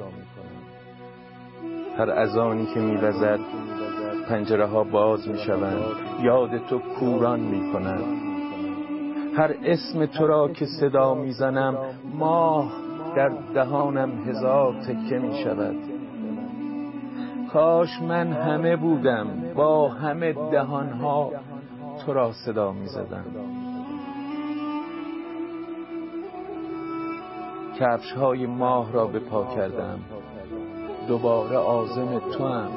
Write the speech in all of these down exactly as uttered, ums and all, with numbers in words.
هر اذانی که می‌وزد پنجره ها باز می‌شوند، یاد تو کوران می‌کنند. هر اسم تو را که صدا می‌زنم، ماه در دهانم هزار تکه می‌شود. کاش من همه بودم، با همه دهان‌ها تو را صدا می‌زدم. کفش‌های ماه را به پا کردم، دوباره عازم توام.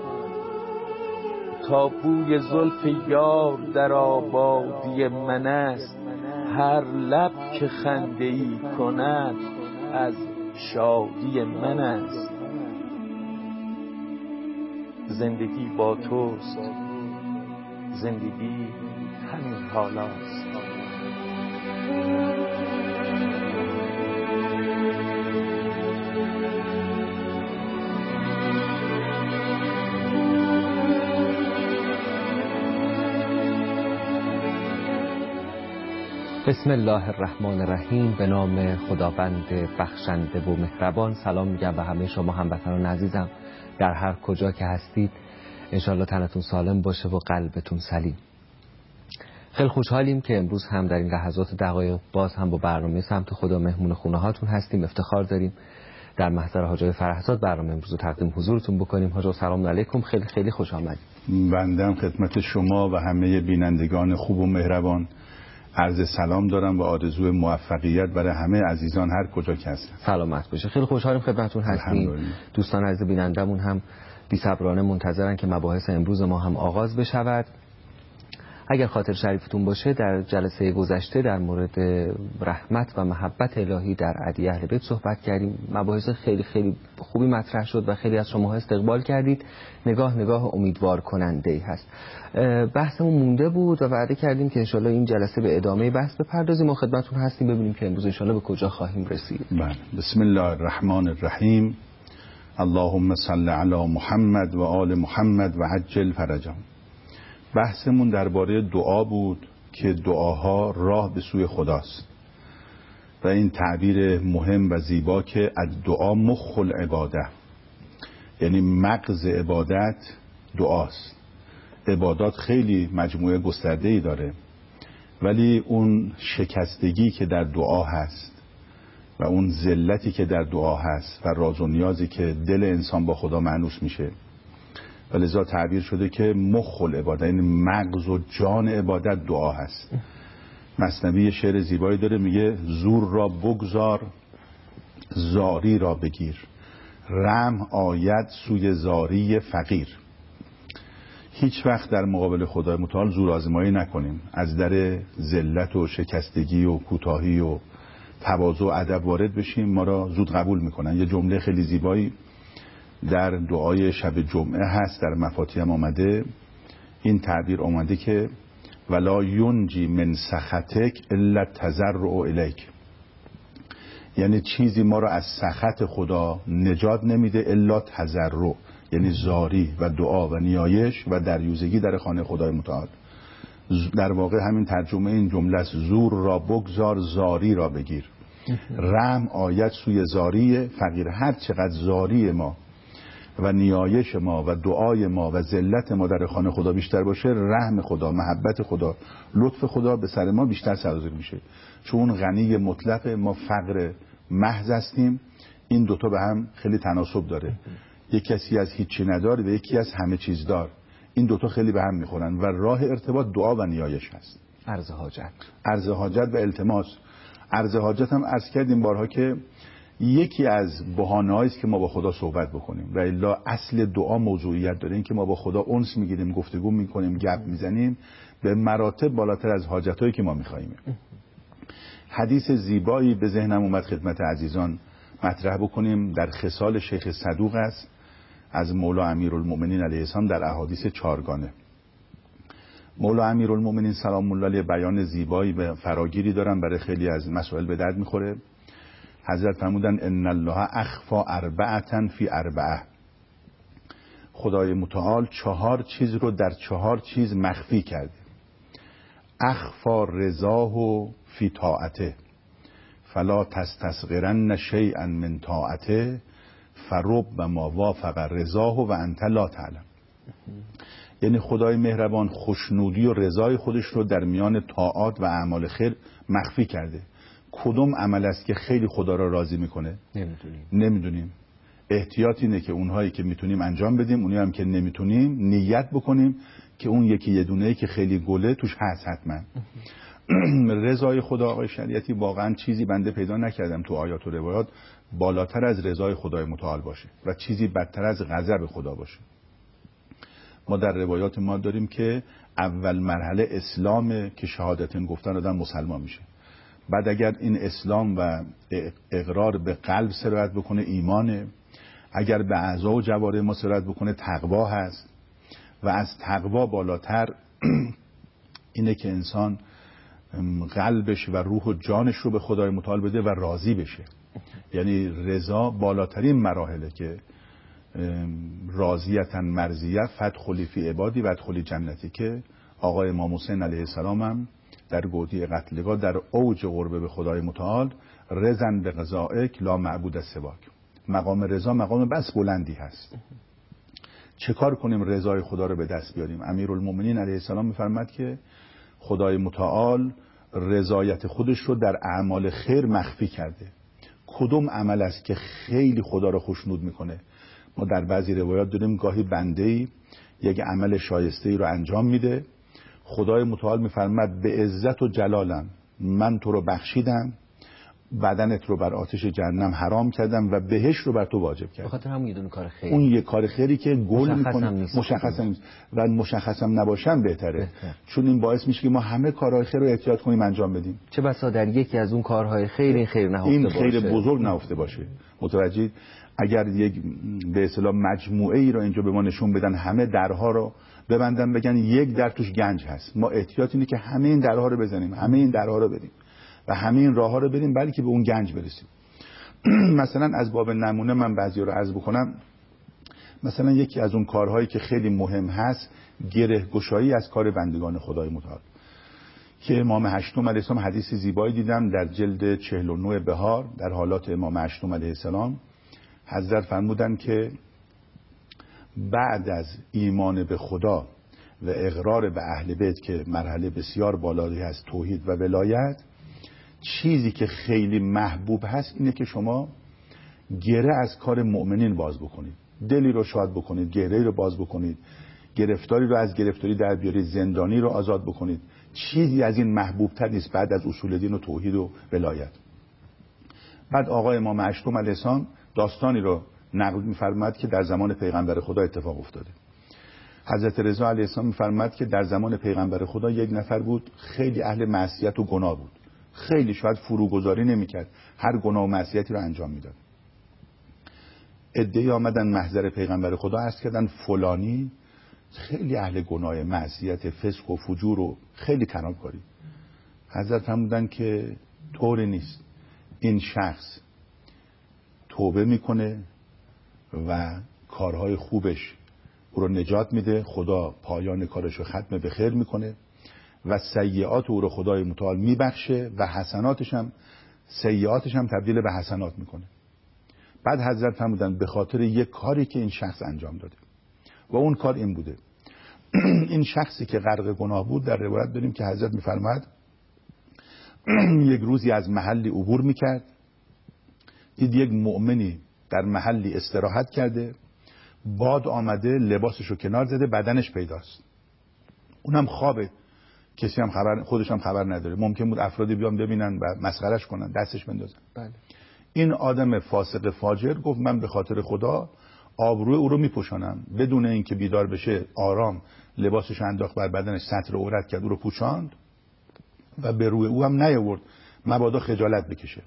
تا بوی زلف یار در آبادی من است، هر لب که خنده‌ای کند از شادی من است. زندگی با توست، زندگی همین حالاست. بسم الله الرحمن الرحیم. به نام خداوند بخشنده و مهربان. سلام میگم به همه شما هموطنان عزیزم در هر کجا که هستید. انشالله تنتون سالم باشه و قلبتون سلیم. خیلی خوشحالیم که امروز هم در این لحظات دقایق باز هم با برنامه سمت خدا مهمون خونه هاتون هستیم. افتخار داریم در محضر حاج آقای فرحزاد برنامه امروز رو تقدیم حضورتون بکنیم. حاج آقا سلام علیکم، خیلی خیلی خوش آمدید. بنده هم خدمت شما و همه بینندگان خوب و مهربان عرض سلام دارم و آرزوی موفقیت برای همه عزیزان هر کجا که هستن. سلامت باشه. خیلی خوشحالیم خدمتتون هستیم. دوستان عزیز بینندمون هم بی‌صبرانه منتظرن که مباحث امروز ما هم آغاز بشود. اگر خاطر شریفتون باشه در جلسه گذشته در مورد رحمت و محبت الهی در عدی اهل بیت صحبت کردیم. مباحث خیلی خیلی خوبی مطرح شد و خیلی از شما استقبال کردید. نگاه نگاه امیدوار کننده ای هست. بحثمون مونده بود و وعده کردیم که انشالله این جلسه به ادامه بحث بپردازیم و خدمتتون هستیم ببینیم که امروز انشالله به کجا خواهیم رسید. بله. بسم الله الرحمن الرحیم. اللهم صل علی محمد و آل محمد و عجل فرجهم. بحثمون درباره دعا بود که دعاها راه به سوی خداست و این تعبیر مهم و زیبا که الدعا مخ العباده، یعنی مغز عبادت دعاست. عبادات خیلی مجموعه گسترده‌ای داره، ولی اون شکستگی که در دعا هست و اون ذلتی که در دعا هست و راز و نیازی که دل انسان با خدا مانوس میشه و لذا تعبیر شده که مخ العباده، این مغز و جان عبادت دعا هست. مثنوی شعر زیبایی داره میگه زور را بگذار زاری را بگیر، رحم آید سوی زاری فقیر. هیچ وقت در مقابل خدای متعال زور آزمایی نکنیم. از در ذلت و شکستگی و کوتاهی و تواضع و ادب وارد بشیم، ما را زود قبول میکنن. یه جمله خیلی زیبایی در دعای شب جمعه هست، در مفاتیح هم آمده این تعبیر آمده که ولا ینجی من سخطک الا تضرع الیک، یعنی چیزی ما رو از سخط خدا نجات نمیده الا تضرع، یعنی زاری و دعا و نیایش و دریوزگی در خانه خدای متعال. در واقع همین ترجمه این جمله است: زور را بگذار زاری را بگیر، رحم آید سوی زاری فقیر. هر چقدر زاری ما و نیایش ما و دعای ما و ذلت ما در خانه خدا بیشتر باشه، رحم خدا، محبت خدا، لطف خدا به سر ما بیشتر سرازیر میشه. چون غنی مطلق، ما فقر محض هستیم. این دوتا به هم خیلی تناسب داره. یک کسی از هیچی نداره و یکی از همه چیز دار. این دوتا خیلی به هم میخورن و راه ارتباط دعا و نیایش هست. عرض حاجت عرض حاجت و التماس. عرض حاجت هم عرض کردیم بارها که یکی از بهانه‌هایی است که ما با خدا صحبت بکنیم و الا اصل دعا موضوعیت داره. این که ما با خدا انس میگیریم، گفتگو میکنیم، گپ میزنیم، به مراتب بالاتر از حاجتایی که ما میخوایم. حدیث زیبایی به ذهنم اومد خدمت عزیزان مطرح بکنیم، در خصال شیخ صدوق است از مولا امیرالمؤمنین علیه السلام در احادیث چارگانه. مولا امیرالمؤمنین سلام الله علیه بیان زیبایی به فراگیری دارن، برای خیلی از مسائل به درد میخوره. حضرت فرمودن ان الله اخفا اربعه فی اربعه، خدای متعال چهار چیز رو در چهار چیز مخفی کرده. اخفا رضاه فی طاعته فلا تستصغرن شیئا من طاعته فرب و ما وافق رضاه و انت لا تعلم. یعنی خدای مهربان خوشنودی و رضای خودش رو در میان طاعات و اعمال خیر مخفی کرده. کدوم عمل است که خیلی خدا را راضی میکنه؟ نمیدونیم. نمیدونیم. احتیاط اینه که اونهایی که میتونیم انجام بدیم، اونایی هم که نمیتونیم نیت بکنیم که اون یکی یه دونه‌ای که خیلی گله توش هست حتما. رضای خدا آقای شریعتی واقعا چیزی بنده پیدا نکردم تو آیات و روایات بالاتر از رضای خدای متعال باشه و چیزی بدتر از غضب خدا باشه. ما در روایات ما داریم که اول مرحله اسلامه که شهادتین گفتن آدم مسلمان میشه. بعد اگر این اسلام و اقرار به قلب سرایت بکنه ایمانه، اگر به اعضا و جوارح ما سرایت بکنه تقوا هست و از تقوا بالاتر اینه که انسان قلبش و روح و جانش رو به خدای متعال بده و راضی بشه. یعنی رضا بالاترین مراحله که راضیتن مرضیه فدخلی فی عبادی و ادخلی جنتی که آقای امام حسین علیه السلام هم در گودی قتلگاه در اوج قربه به خدای متعال رضن به قضائک لا معبود سواک. مقام رضا مقام بس بلندی هست. چه کار کنیم رضای خدا رو به دست بیاریم؟ امیرالمومنین علیه السلام میفرماد که خدای متعال رضایت خودش رو در اعمال خیر مخفی کرده. کدوم عمل است که خیلی خدا رو خوشنود میکنه؟ ما در بعضی روایات داریم گاهی بنده‌ای یک عمل شایسته‌ای رو انجام میده، خدای متعال میفرماد به عزت و جلالم من تو رو بخشیدم، بدنت رو بر آتش جهنم حرام کردم و بهش رو بر تو واجب کردم. بخاطر همون یه دونه کار خیری، اون یه کار خیری که گل میکنه مشخص نیست و مشخصم نباشم بهتره بهتر. چون این باعث میشه که ما همه کارهای خیر رو احتیاط کنیم انجام بدیم. چه بسا در یکی از اون کارهای خیر این خیر نهفته این باشه، خیر بزرگ نهفته باشه. متوجهید؟ اگر یک به اصطلاح مجموعه ای رو اینجا به ما نشون بدن، همه درها رو ببندن بگن یک در توش گنج هست، ما احتیاط اینه که همه این درها رو بزنیم، همه این درها رو بریم و همه این راهها رو بریم بلکه به اون گنج برسیم. مثلا از باب نمونه من بعضی رو عرض بکنم. مثلا یکی از اون کارهایی که خیلی مهم هست گره گشایی از کار بندگان خدای متعال که امام هشتم علیه السلام حدیث زیبایی دیدم در جلد چهل و نه بهار در حالات امام هشتم علیه السلام. حضرت فرمودن که بعد از ایمان به خدا و اقرار به اهل بیت که مرحله بسیار بالایی هست توحید و ولایت، چیزی که خیلی محبوب هست اینه که شما گره از کار مؤمنین باز بکنید، دلی رو شاد بکنید، گره رو باز بکنید، گرفتاری رو از گرفتاری در بیارید، زندانی رو آزاد بکنید. چیزی از این محبوب تر نیست بعد از اصول دین و توحید و ولایت. بعد آقای امام هشتم علیه السلام داستانی رو نقل می‌فرماد که در زمان پیغمبر خدا اتفاق افتاده. حضرت رضا علیه السلام می‌فرماد که در زمان پیغمبر خدا یک نفر بود خیلی اهل معصیت و گناه بود، خیلی شاید فروگذاری نمی‌کرد، هر گناه و معصیتی رو انجام میداد. عده‌ای آمدن محضر پیغمبر خدا عرض کردن فلانی خیلی اهل گناه، معصیت، فسق و فجور و خیلی خرابکاری. حضرت فرمودن که طوری نیست، این شخص توبه میکنه و کارهای خوبش او رو نجات میده، خدا پایان کارش رو ختم به خیر میکنه و سیئات او رو خدای متعال میبخشه و حسناتش هم سیئاتش هم تبدیل به حسنات میکنه. بعد حضرت فرمودن به خاطر یک کاری که این شخص انجام داده و اون کار این بوده. این شخصی که غرق گناه بود در روایت داریم که حضرت میفرماد یک روزی از محلی عبور میکرد، دید یک مؤمنی در محلی استراحت کرده، باد آمده لباسشو کنار زده، بدنش پیداست، اونم خوابه، کسی هم خبر خودش هم خبر نداره. ممکن بود افرادی بیان ببینن و مسخرش کنن، دستش بندازن. بله. این آدم فاسق فاجر گفت من به خاطر خدا آبروی او رو میپوشانم، بدون اینکه بیدار بشه آرام لباسش انداخت بر بدنش، ستر عورت کرد، او رو پوشاند و به روی او هم نیاورد مبادا خجالت بکشه.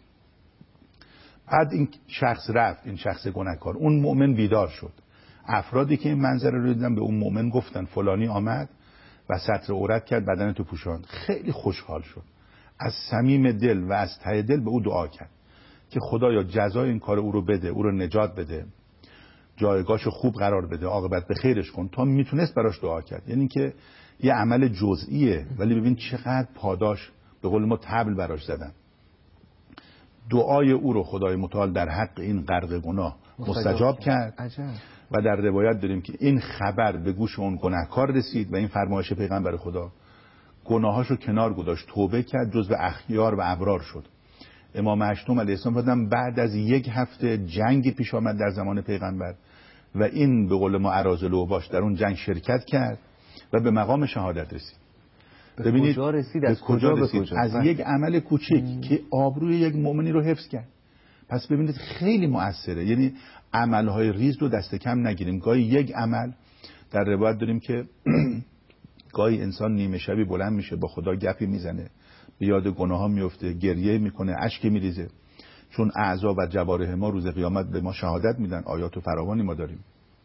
بعد این شخص رفت، این شخص گناهکار، اون مؤمن بیدار شد. افرادی که این منظره رو دیدن به اون مؤمن گفتن فلانی آمد و ستر عورت کرد، بدن تو پوشاند. خیلی خوشحال شد، از صمیم دل و از ته دل به او دعا کرد که خدایا جزای این کار او رو بده، او رو نجات بده، جایگاهشو خوب قرار بده، عاقبت به خیرش کن. تا میتونست براش دعا کرد. یعنی که یه عمل جزئیه ولی ببین چقدر پاداش به قول ما طبل براش زدن. دعای او رو خدای متعال در حق این غرق گناه مستجاب کرد. عجب. و در روایت داریم که این خبر به گوش اون گناهکار رسید و این فرمایش پیغمبر خدا، گناهاشو کنار گذاشت، توبه کرد، جزو اخیار و ابرار شد. امام هشتم علیه السلام فرمودن بعد از یک هفته جنگی پیش آمد در زمان پیغمبر و این به قول ما اراذل و باش در اون جنگ شرکت کرد و به مقام شهادت رسید. ببینید کجا رسید، از کجا به کجا؟ از یک عمل کوچک که آبروی یک مؤمنی رو حفظ کرد. پس ببینید خیلی مؤثره. یعنی عملهای ریز رو دست کم نگیریم. گاهی یک عمل، در روایت داریم که گاهی انسان نیمه شبی بلند میشه با خدا گپی میزنه، به یاد گناه ها میفته، گریه میکنه، اشک میریزه، چون اعضا و جوارح ما روز قیامت به ما شهادت میدن. آیات و فراوانی ما داریم.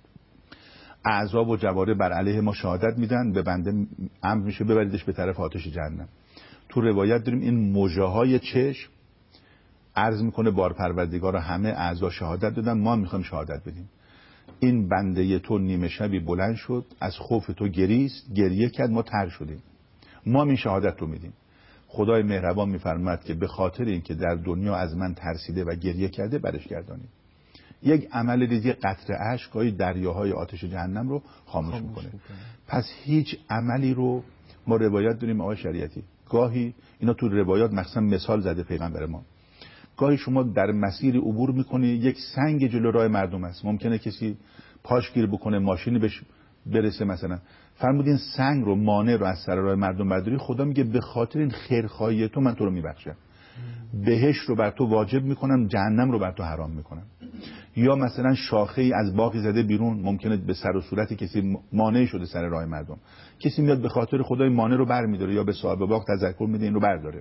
اعضا و جوارح بر علیه ما شهادت میدن، به بنده امر میشه ببریدش به طرف آتش جهنم. تو روایت داریم این مژه‌های چشم عرض میکنه بار پروردگار، همه اعضا شهادت دادن، ما میخوایم شهادت بدیم. این بنده تو نیمه شبی بلند شد، از خوف تو گریست، گریه کرد، ما تر شدیم، ما این شهادت رو میدیم. خدای مهربان میفرماد که به خاطر اینکه در دنیا از من ترسیده و گریه کرده برش گردانید. یک عمل ریزی قطره اشک گاهی دریاهای آتش جهنم رو خاموش, خاموش میکنه. میکنه. پس هیچ عملی رو ما روایت داریم آقای شریعتی، گاهی اینا تو روایات مثلا مثال زده پیغمبر ما، گاهی شما در مسیر عبور میکنی، یک سنگ جلو راه مردم است، ممکنه کسی پاش گیر بکنه، ماشینی بهش برسه مثلا، فرمودین سنگ رو، مانع رو از سر راه مردم برداری، خدا میگه به خاطر این خیرخواهی تو من تو رو میبخشم، بهشت رو بر تو واجب میکنم، جهنم رو بر تو حرام میکنم. یا مثلا شاخه ای از باغی زده بیرون، ممکنه به سر و صورت کسی مانع شده سر راه مردم، کسی میاد به خاطر خدای مانع رو برمیداره یا به صاحب باغ تذکر میده این رو برداره.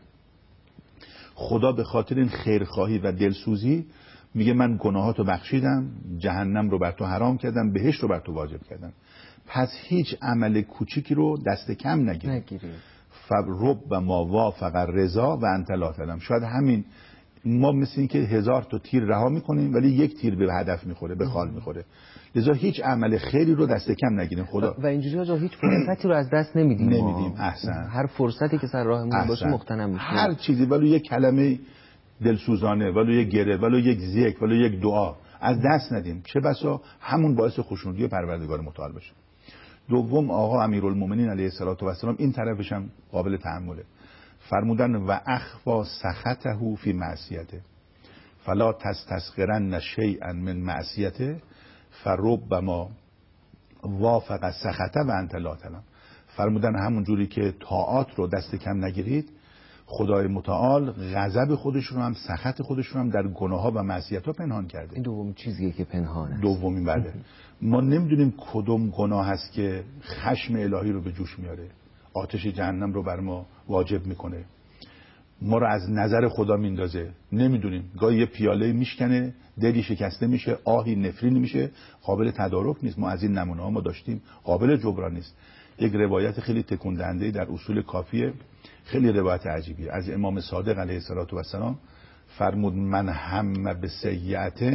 خدا به خاطر این خیرخواهی و دلسوزی میگه من گناهاتو بخشیدم، جهنم رو بر تو حرام کردم، بهشت رو بر تو واجب کردم. پس هیچ عمل کوچیکی رو دست کم نگیرید. فرب ما وافق رضا و انت لا تعلم. شاید همین ما مثل این که هزار تا تیر رها میکنیم ولی یک تیر به هدف میخوره، به خال میخوره. لذا هیچ عمل خیری رو دست کم نگیریم. خدا و اینجوری آجا هیچ فرصتی رو از دست نمیدیم. نمیدیم. احسن. هر فرصتی که سر راهمون باشه مغتنم میشیم. هر چیزی، ولو یک کلمه دلسوزانه، ولو یک گره، ولو یک ذکر، ولو یک دعا از دست ندیم، چه بسا همون باعث خوشنودی پروردگار متعال بشه. دوم آقا امیرالمومنین علیه السلام این طرفش هم قابل تأمله. فرمودن و اخفا سخطه فی معصیته فلا تستسخرن شیئا من معصیته فربما وافق سخطه و انت لا تعلم. فرمودن همون جوری که طاعات رو دست کم نگیرید، خدای متعال غضب خودش رو هم، سخط خودش رو هم در گناه ها و معصیت ها پنهان کرده. این دومین چیزیه که پنهان است. دومین بله. ما نمیدونیم کدوم گناه هست که خشم الهی رو به جوش میاره، آتش جهنم رو بر ما واجب میکنه، ما رو از نظر خدا میندازه. نمیدونیم. گاهی یه پیاله میشکنه، دلی شکسته میشه، آهی نفرین میشه، قابل تدارک نیست. ما از این نمونه ها ما داشتیم، قابل جبران نیست. یک روایت خیلی تکون دهنده در اصول کافیه، خیلی روایت عجیبیه، از امام صادق علیه السلام فرمود من هم به سیئة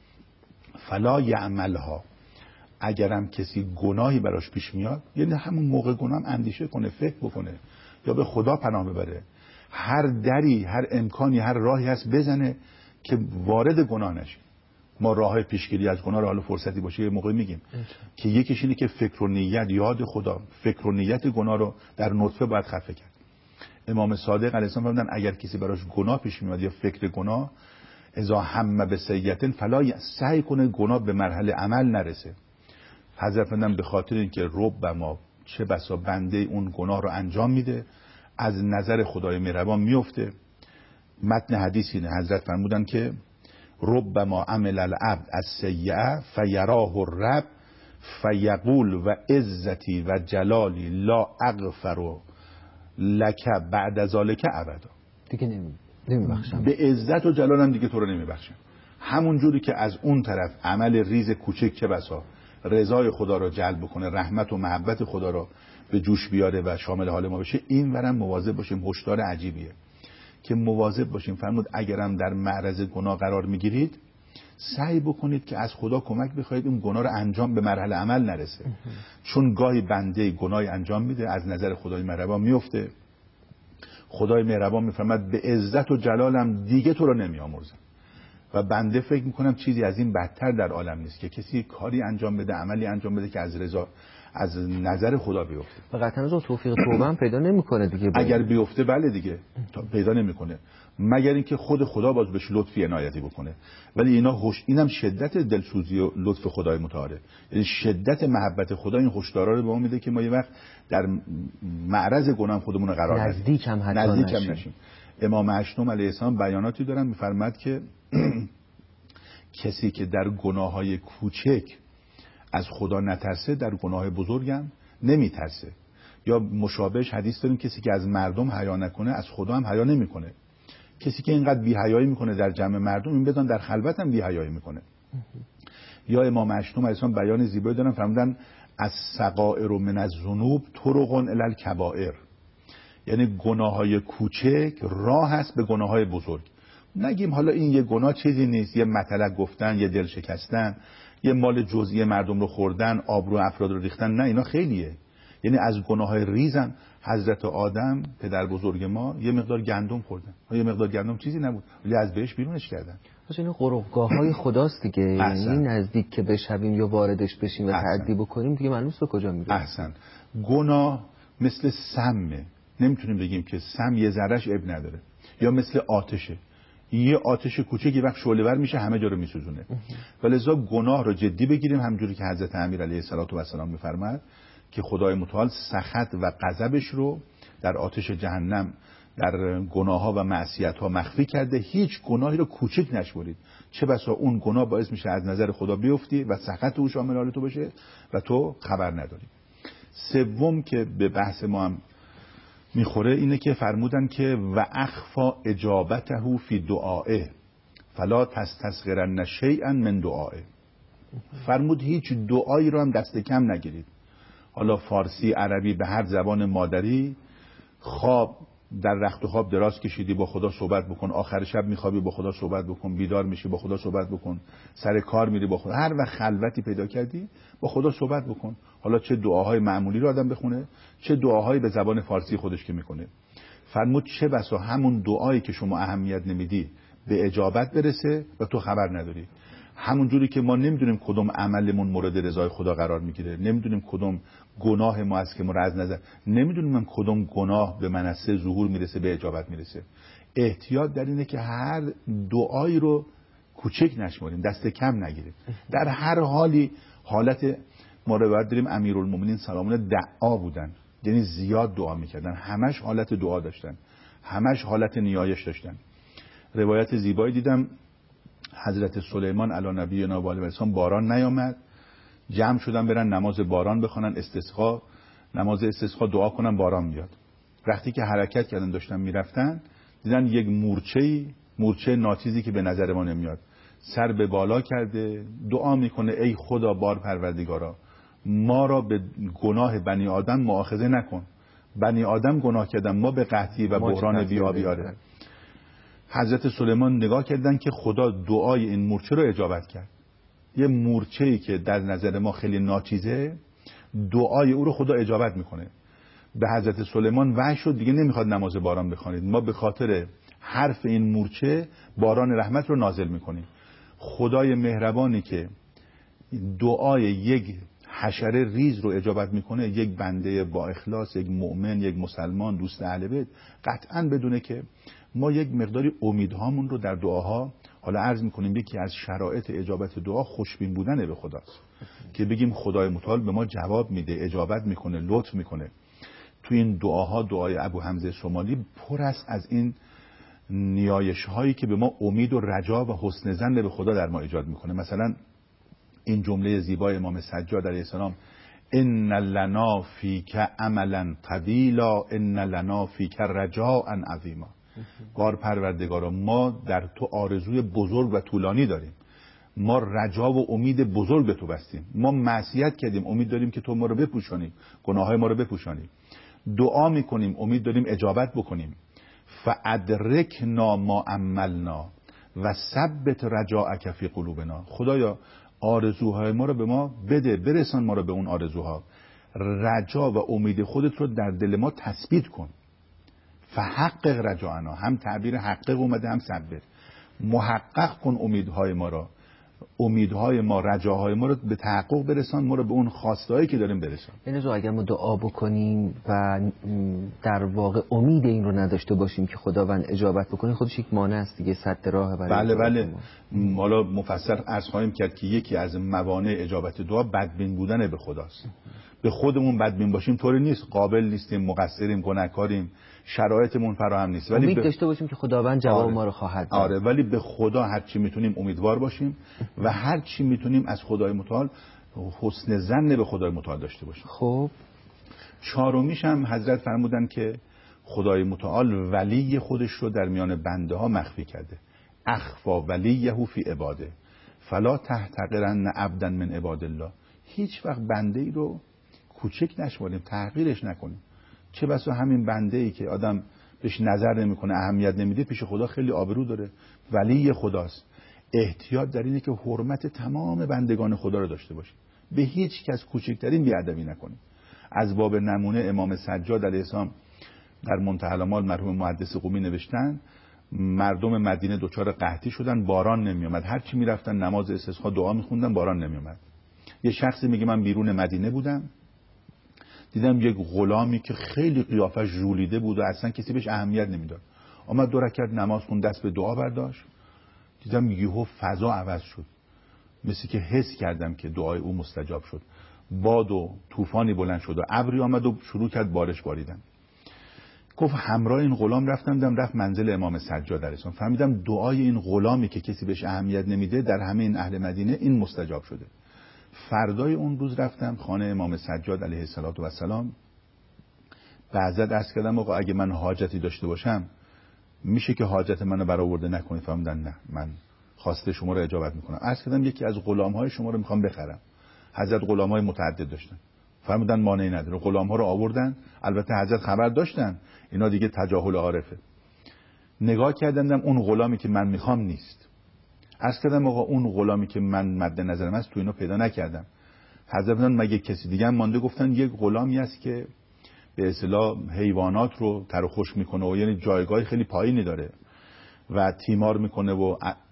فلا یعملها. اگرم کسی گناهی براش پیش میاد، یعنی همون موقع گناه هم اندیشه کنه، فکر بکنه یا به خدا پناه ببره، هر دری، هر امکانی، هر راهی هست بزنه که وارد گناه نشه. ما راه پیشگیری از گناه رو حالا فرصتی باشه یه موقع میگیم که یکیش اینه که فکر و نیت، یاد خدا، فکر و نیت گناه رو در نطفه باید خفه کرد. امام صادق علیه السلام فرمودن اگر کسی براش گناه پیش میاد یا فکر گناه، اذا هم به سیئة فلا، سعی کنه گناه به مرحله عمل نرسه. حضرت فرمودن به خاطر اینکه رب ما، چه بسا بنده اون گناه رو انجام میده، از نظر خدای مهربان میفته. متن حدیث اینه، حضرت فرمودن که رب ما عمل العبد از سیئه فیراه الرب فیقول و عزتی و جلالی لا اغفر لک بعد ذالک ابدا. دیگه نمیبخشم، به عزت و جلالم دیگه تو رو نمیبخشم. همون جوری که از اون طرف عمل ریز کوچک که بسا رضای خدا رو جلب کنه، رحمت و محبت خدا رو به جوش بیاره و شامل حال ما بشه، این ورم مواظب باشیم. هشدار عجیبیه که مواظب باشیم. فرمود اگرم در معرض گناه قرار میگیرید، سعی بکنید که از خدا کمک بخواید اون گناه رو انجام به مرحله عمل نرسه. چون گاهی بنده گناهی انجام میده، از نظر خدای مهربان میفته، خدای مهربان میفرماد به عزت و جلالم دیگه تو رو نمیآمرزم. و بنده فکر میکنم چیزی از این بدتر در عالم نیست که کسی کاری انجام بده، عملی انجام بده که از رضا از نظر خدا بیفته. و قطعا از توفیق توبه هم پیدا نمیکنه دیگه. اگر بیفته بله دیگه پیدا نمیکنه، مگر اینکه خود خدا باز بهش لطفی عنایتی بکنه. ولی اینا هوش اینم شدت دلسوزی و لطف خدای متعاله، یعنی شدت محبت خدا این هشدارا رو به ما میده که ما یه وقت در معرض گناه خودمون رو قرار ندیم، نزدیک هم حتی نزدیک نشیم. هم نشیم. امام هشتم علیه السلام بیاناتی دارن میفرماد که کسی که در گناههای کوچک از خدا نترسه در گناه بزرگم نمیترسه. یا مشابهش حدیث داریم کسی که از مردم حیا نکنه از خدا هم حیا نمیکنه. کسی که اینقدر بی‌حیایی میکنه در جمع مردم، این بدان در خلوت هم بی‌حیایی میکنه. یا امام هشتم علیه السلام بیان زیبایی دارن فرمودن از صغائر من الذنوب طرق الی الکبائر، یعنی گناههای کوچک راه هست به گناههای بزرگ. نگیم حالا این یه گناه چیزی نیست، یه مطلق گفتن، یه دل شکستن، یه مال جزئی مردم رو خوردن، آبرو افراد رو ریختن، نه اینا خیلیه. یعنی از گناههای ریزم حضرت آدم پدر بزرگ ما یه مقدار گندم خوردن، یه مقدار گندم چیزی نبود ولی از بهش بیرونش کردن. پس این قربگاه‌های خداست دیگه، یعنی نزدیک که بشویم یا واردش بشیم و تعدی بکنیم دیگه معلومه به کجا میره. احسن. گناه مثل سمه، نمیتونیم بگیم که سم یه ذره‌اش اب نداره، یا مثل آتشه، یه آتش کوچیکی وقت شعله‌ور میشه همه جا رو میسوزونه. ولذا گناه رو جدی بگیریم، همونجوری که حضرت امیر علیه السلام میفرماد که خدای متعال سخط و غضبش رو در آتش جهنم در گناه‌ها و معصیت‌ها مخفی کرده، هیچ گناهی رو کوچک نشمرید، چه بسا اون گناه باعث میشه از نظر خدا بیفتی و سخط او شامل حال تو بشه و تو خبر نداری. سوم که به بحث ما هم میخوره اینه که فرمودن که و اخفا اجابته فی دعائه فلا تستصغرن شیئا من دعائه. فرمود هیچ دعایی رو هم دست کم نگیرید، حالا فارسی، عربی، به هر زبان مادری. خواب در رخت خواب دراز کشیدی با خدا صحبت بکن، آخر شب میخوابی با خدا صحبت بکن، بیدار میشی با خدا صحبت بکن، سر کار میری با خدا، هر وقت خلوتی پیدا کردی با خدا صحبت بکن. حالا چه دعاهای معمولی رو آدم بخونه، چه دعاهایی به زبان فارسی خودش که میکنه. فرمود چه بسا همون دعایی که شما اهمیت نمیدی به اجابت برسه و تو خبر نداری. همون جوری که ما نمیدونیم کدوم عملمون مورد رضای خدا قرار میگیره، نمیدونیم کدوم گناه ما است که ما از نظر، نمیدونیم من کدوم گناه به منصه ظهور میرسه به اجابت میرسه. احتیاط در اینه که هر دعایی رو کوچک نشماریم، دست کم نگیریم. در هر حالی حالت ما روایت داریم امیرالمومنین سلام الله دعا بودن، یعنی زیاد دعا میکردن، همش حالت دعا داشتن، همش حالت نیایش داشتن. روایت زیبایی دیدم حضرت سلیمان علی نبینا و علیه السلام باران نیامد، جمع شدن برن نماز باران بخونن، استسقا، نماز استسقا دعا کنن باران بیاد. وقتی که حرکت کردن داشتن میرفتن دیدن یک مورچه‌ای، مورچه ناچیزی که به نظر ما نمیاد، سر به بالا کرده دعا میکنه ای خدا بار پروردگارا ما را به گناه بنی آدم مؤاخذه نکن، بنی آدم گناه کردن، ما به قحطی و بحران بیابی آره. حضرت سلیمان نگاه کردن که خدا دعای این مورچه رو اجابت کرد. یه مورچه‌ای که در نظر ما خیلی ناچیزه دعای او رو خدا اجابت میکنه. به حضرت سلیمان وحی شد دیگه نمیخواد نماز باران بخوانید، ما به خاطر حرف این مورچه باران رحمت رو نازل میکنیم. خدای مهربانی که دعای یک حشره ریز رو اجابت میکنه، یک بنده با اخلاص، یک مؤمن، یک مسلمان، دوست اهل بیت، قطعاً بدونه که ما یک مقداری امیدهامون رو در دعاها، حالا عرض میکنیم یکی از شرایط اجابت دعا خوشبین بودنه به خداست، که بگیم خدای متعال به ما جواب میده، اجابت میکنه، لطف میکنه. تو این دعاها، دعای ابو حمزه شمالی پر است از این نیایش هایی که به ما امید و رجا و حسن ظن به خدا در ما ایجاد میکنه. مثلا این جمله زیبای امام سجاد علیه السلام ان لنا فیک عملا طویلا ان لنا فیک رجاء عظیما. بار پروردگارا ما در تو آرزوی بزرگ و طولانی داریم، ما رجا و امید بزرگ به تو بستیم، ما معصیت کردیم امید داریم که تو ما رو بپوشانی، گناههای ما رو بپوشانی، دعا میکنیم امید داریم اجابت بکنیم. فادرکنا ما عملنا و ثبت رجاءک فی قلوبنا. خدایا آرزوهای ما رو به ما بده، برسان ما رو به اون آرزوها، رجا و امید خودت رو در دل ما تثبیت کن. فحقق رجاءنا، هم تعبیر حقق اومده هم ثبت. محقق کن امیدهای ما را، امیدهای ما، رجاهای ما رو به تحقق برسان، ما رو به اون خواستهایی که داریم برسان. یعنی جو اگر ما دعا بکنیم و در واقع امید این رو نداشته باشیم که خداوند اجابت بکنه، خودش یک مانع است دیگه، سد راه برای بله بله. حالا مفصل عرض خواهیم کرد که یکی از موانع اجابت دعا بدبین بودن به خداست. به خودمون بدبین باشیم طوری نیست، قابل نیستیم، مقصریم، گناهکاریم، شرایطمون فراهم نیست، ولی امید ب... داشته باشیم که خداوند جواب آره. ما رو خواهد داد. آره، ولی به خدا هر چی میتونیم امیدوار باشیم و هر چی میتونیم از خدای متعال حسن ظن به خدای متعال داشته باشیم. خب چهارمیش هم حضرت فرمودن که خدای متعال ولی خودش رو در میان بنده ها مخفی کرده. اخفا ولیه فی عباده فلا تحتقرن عبدا من عباد الله. هیچ وقت بنده ای رو کوچک نشماریم، تحقیرش نکنیم. چه بسا همین بنده ای که آدم بهش نظر نمیکنه، اهمیت نمیده، پیش خدا خیلی آبرو داره، ولی خداست. احتیاط در اینه که حرمت تمام بندگان خدا رو داشته باشیم، به هیچ کس کوچکترین بیادبی نکنیم. از باب نمونه امام سجاد علیه السلام در منتهی الامال مرحوم محدث قمی نوشتن مردم مدینه دچار قحطی شدن، باران نمیومد، هر چی میرفتن نماز استسقا دعا میخوندن، باران نمیومد. یه شخصی میگه من بیرون مدینه بودم، دیدم یک غلامی که خیلی قیافش ژولیده بود و اصلا کسی بهش اهمیت نمیداد، آمد دو رکعت نماز خوند، دست به دعا برداشت، دیدم یهو فضا عوض شد، مثل که حس کردم که دعای او مستجاب شد. باد و طوفانی بلند شد و ابری آمد و شروع کرد بارش باریدن. گفت همراه این غلام رفتم، دیدم رفت منزل امام سجاد علیه السلام، فهمیدم دعای این غلامی که کسی بهش اهمیت نمیده در همه این اهل مدینه این مستجاب شده. فردای اون روز رفتم خانه امام سجاد علیه السلام، بعضت عرض کردم آقا اگه من حاجتی داشته باشم میشه که حاجت منو برآورده نکنید؟ فهمیدن نه، من خواسته شما رو اجابت میکنم. عرض کردم یکی از غلام‌های شما رو میخوام بخرم. حضرت غلام‌های متعدد داشتن، فرمودن مانعی نداره. غلام‌ها رو آوردن، البته حضرت خبر داشتن اینا دیگه تجاهل عارفه. نگاه کردم اون غلامی که من میخوام نیست. عرض کردم آقا اون غلامی که من مد نظرم است تو اینا پیدا نکردم. حضرت فرمودن مگه کسی دیگه هم مانده؟ گفتن یک غلامی است که به اصطلاح حیوانات رو تر و خشک میکنه و یعنی جایگاه خیلی پایینی داره و تیمار میکنه و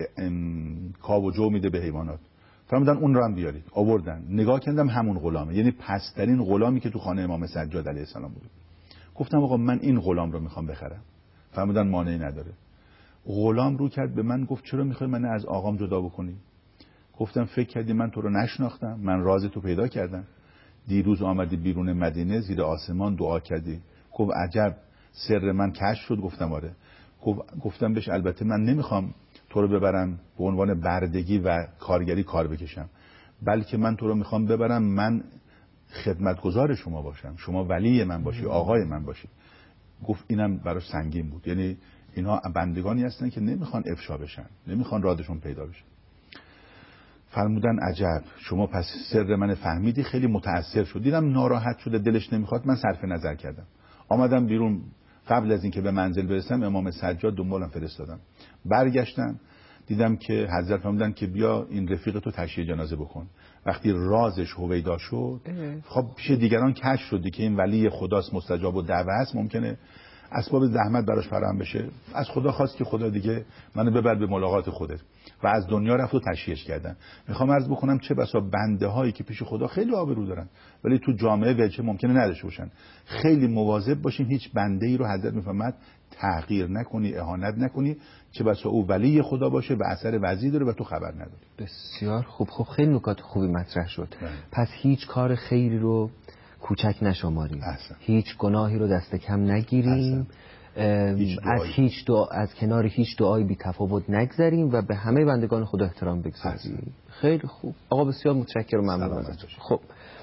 کاو و جو میده به حیوانات. فرمودن اون رو هم بیارید. آوردن، نگاه کردم همون غلامه، یعنی پسترین غلامی که تو خانه امام سجاد علیه السلام بود. گفتم آقا من این غلام رو میخوام بخرم. فرمودن مانعی نداره. غلام رو کرد به من، گفت چرا میخوای من از آقام جدا بکنی؟ گفتم فکر کردی من تو رو نشناختم؟ من راز تو پیدا کردم. دیروز آمدی بیرون مدینه زیر آسمان دعا کردی. گفت عجب سر من کشف شد. گفتم آره. گفتم بهش البته من نمیخوام تو رو ببرم به عنوان بردگی و کارگری کار بکشم، بلکه من تو رو میخوام ببرم من خدمتگزار شما باشم، شما ولی من باشی، آقای من باشی. گفت اینم براش سنگین بود. یعنی اینها بندگانی هستن که نمیخوان افشا بشن، نمیخوان رادشون پیدا بشه. فرمودن عجب شما پس سر من فهمیدی. خیلی متأثر شد، دیدم ناراحت شده، دلش نمیخواد. من صرف نظر کردم، آمدم بیرون. قبل از اینکه به منزل برسم امام سجاد دنبالم فرستادم. برگشتم دیدم که حضرت فرمودن که بیا این رفیق تو تشییع جنازه بکن. وقتی رازش هویدا شد، خب پیش دیگران کشف شد که این ولی خداست، مستجاب الدعوه است، ممکنه اسباب زحمت براش فراهم بشه. از خدا خواست که خدا دیگه منو ببر به ملاقات خودت و از دنیا رفت و تشییعش کردن. میخوام عرض بکنم چه بسا بنده هایی که پیش خدا خیلی آبرو دارن ولی تو جامعه وجه ممکنه نداشته باشن. خیلی مواظب باشیم هیچ بنده ای رو حضرت میفرماد تحقیر نکنی، اهانت نکنی، چه بسا او ولی خدا باشه و اثر وضعی داره و تو خبر نداری. بسیار خوب. خب خیلی نکات خوبی مطرح شد. بله. پس هیچ کار خیری رو کوچک نشماریم، احسن. هیچ گناهی رو دست کم نگیریم، هیچ از هیچ دعا، از کنار هیچ دعایی بی تفاوت نگذریم و به همه بندگان خدا احترام بگذاریم. خیلی خوب آقا، بسیار متشکرم، ممنون ازتون. خب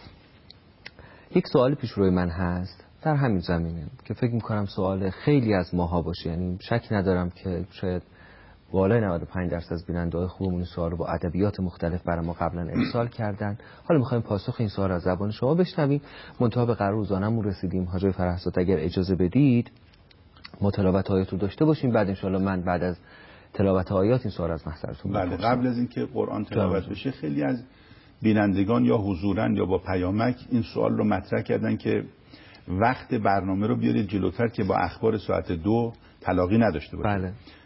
یک سوال پیش روی من هست در همین زمینه که فکر میکنم سوال خیلی از ماها باشه، یعنی شک ندارم که شاید بالای نود و پنج درصد از بیننده‌های خوبمون این سوال رو با ادبیات مختلف برای ما قبلا ارسال کردن. حالا می‌خوایم پاسخ این سوال از زبان شما بشنویم. منتها به قرار روزانه‌مون رسیدیم. حاج فرهزاد اگر اجازه بدید ما تلاوت آیات رو داشته باشیم، بعد ان شاءالله من بعد از تلاوت آیات این سوال از محضرتون بپرسم. بله، قبل از اینکه قرآن تلاوت بشه خیلی از بینندگان یا حضوراً یا با پیامک این سوال رو مطرح کردن که وقت برنامه رو بیارید جلوتر که با اخبار ساعت دو تلاقی نداشته باشه. بله.